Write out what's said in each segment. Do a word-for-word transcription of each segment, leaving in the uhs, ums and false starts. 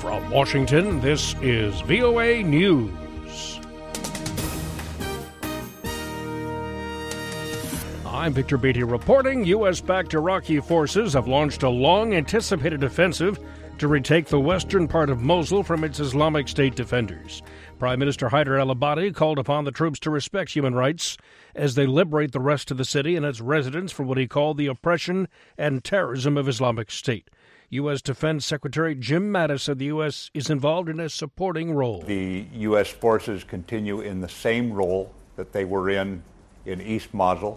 From Washington, this is V O A News. I'm Victor Beatty reporting. U S-backed Iraqi forces have launched a long-anticipated offensive to retake the western part of Mosul from its Islamic State defenders. Prime Minister Haider al-Abadi called upon the troops to respect human rights as they liberate the rest of the city and its residents from what he called the oppression and terrorism of Islamic State. U S. Defense Secretary Jim Mattis said the U S is involved in a supporting role. The U S forces continue in the same role that they were in in East Mosul,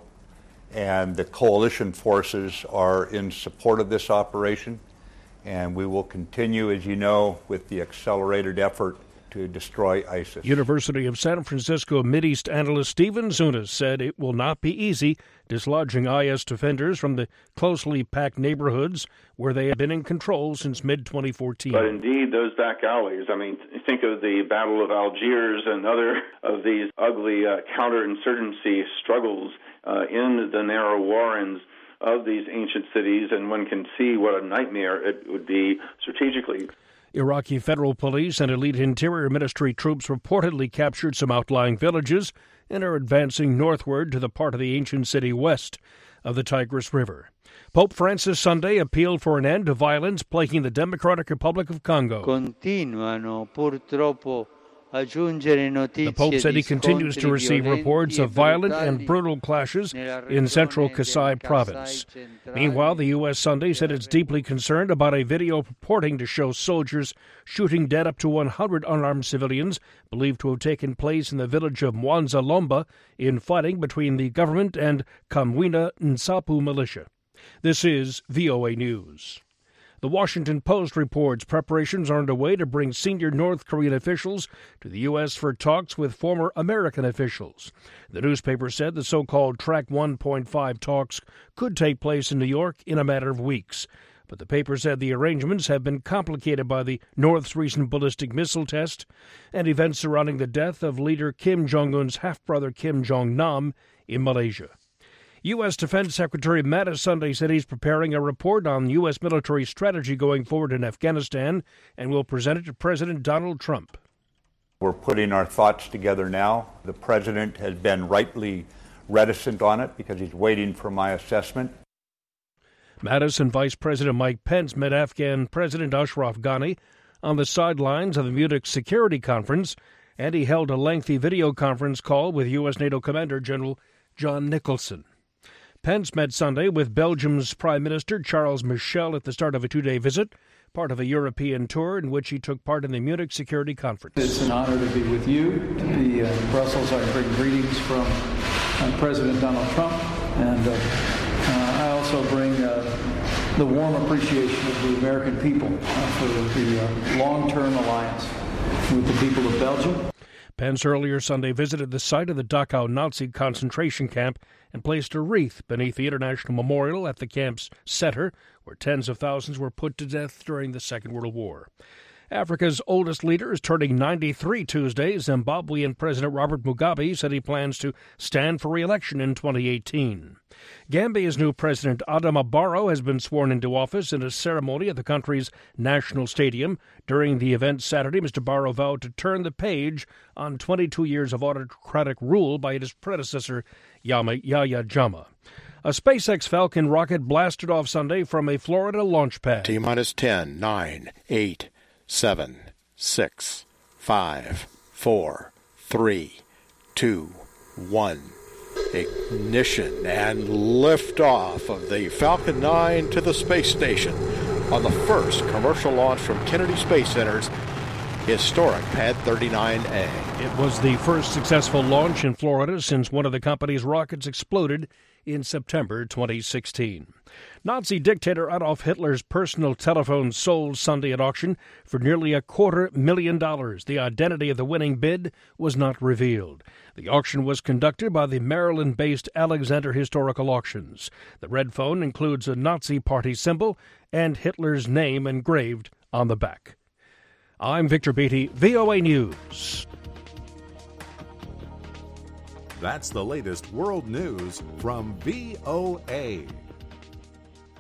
and the coalition forces are in support of this operation, and we will continue, as you know, with the accelerated effort to destroy ISIS. University of San Francisco Mideast analyst Stephen Zunas said it will not be easy dislodging I S defenders from the closely packed neighborhoods where they have been in control since mid twenty fourteen. But indeed, those back alleys, I mean, think of the Battle of Algiers and other of these ugly uh, counterinsurgency struggles uh, in the narrow warrens of these ancient cities, and one can see what a nightmare it would be strategically. Iraqi federal police and elite Interior Ministry troops reportedly captured some outlying villages and are advancing northward to the part of the ancient city west of the Tigris River. Pope Francis Sunday appealed for an end to violence plaguing the Democratic Republic of Congo. Continuano purtroppo aggiungere notizie. The Pope said he continues to receive reports of violent and brutal clashes in central Kasai province. Meanwhile, the U S Sunday said it's deeply concerned about a video purporting to show soldiers shooting dead up to one hundred unarmed civilians believed to have taken place in the village of Mwanza Lomba in fighting between the government and Kamwina Nsapu militia. This is V O A News. The Washington Post reports preparations are underway to bring senior North Korean officials to the U S for talks with former American officials. The newspaper said the so-called Track one point five talks could take place in New York in a matter of weeks. But the paper said the arrangements have been complicated by the North's recent ballistic missile test and events surrounding the death of leader Kim Jong-un's half-brother Kim Jong-nam in Malaysia. U S. Defense Secretary Mattis Sunday said he's preparing a report on U S military strategy going forward in Afghanistan and will present it to President Donald Trump. We're putting our thoughts together now. The president has been rightly reticent on it because he's waiting for my assessment. Mattis and Vice President Mike Pence met Afghan President Ashraf Ghani on the sidelines of the Munich Security Conference, and he held a lengthy video conference call with U S. NATO Commander General John Nicholson. Pence met Sunday with Belgium's Prime Minister Charles Michel at the start of a two-day visit, part of a European tour in which he took part in the Munich Security Conference. It's an honor to be with you, to be uh, in Brussels. I bring greetings from uh, President Donald Trump, and uh, uh, I also bring uh, the warm appreciation of the American people uh, for the uh, long-term alliance with the people of Belgium. Pence earlier Sunday visited the site of the Dachau Nazi concentration camp and placed a wreath beneath the International Memorial at the camp's center, where tens of thousands were put to death during the Second World War. Africa's oldest leader is turning ninety-three Tuesday. Zimbabwean President Robert Mugabe said he plans to stand for re-election in twenty eighteen. Gambia's new president, Adama Barrow, has been sworn into office in a ceremony at the country's national stadium. During the event Saturday, Mister Barrow vowed to turn the page on twenty-two years of autocratic rule by his predecessor, Yama, Yahya Jammeh. A SpaceX Falcon rocket blasted off Sunday from a Florida launch pad. T-minus ten, nine, eight, seven, six, five, four, three, two, one. Ignition and liftoff of the Falcon nine to the space station on the first commercial launch from Kennedy Space Center's historic Pad thirty-nine A. It was the first successful launch in Florida since one of the company's rockets exploded in September twenty sixteen. Nazi dictator Adolf Hitler's personal telephone sold Sunday at auction for nearly a quarter million dollars. The identity of the winning bid was not revealed. The auction was conducted by the Maryland-based Alexander Historical Auctions. The red phone includes a Nazi Party symbol and Hitler's name engraved on the back. I'm Victor Beatty, V O A News. That's the latest world news from V O A.